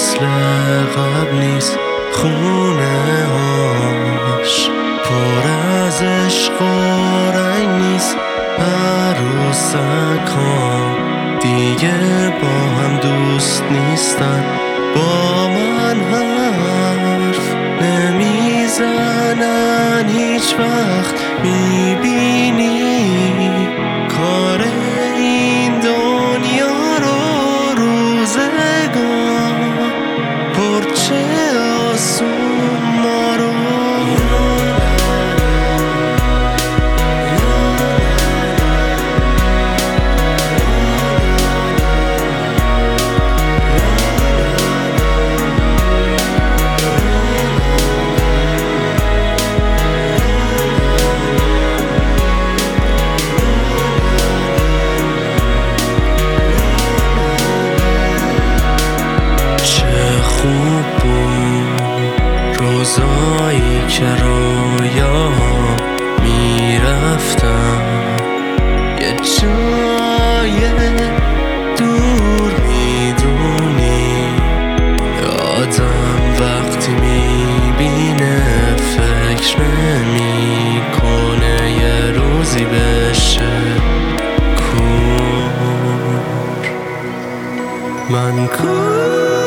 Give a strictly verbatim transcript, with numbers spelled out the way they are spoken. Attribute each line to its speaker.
Speaker 1: مثل قبل نیست، خونه هاش پر از عشق و رنگ نیست. عروسک ها دیگه با هم دوست نیستن، با من حرف نمیزنن هیچ وقت. میبینی کار این دنیا رو روزگار پرچه آسون ما رو. خوب بود روزایی که رویا میرفتم یه جای دور، میدونی آدم وقتی میبینه فکر نمیکنه یه روزی بشه کور. من کور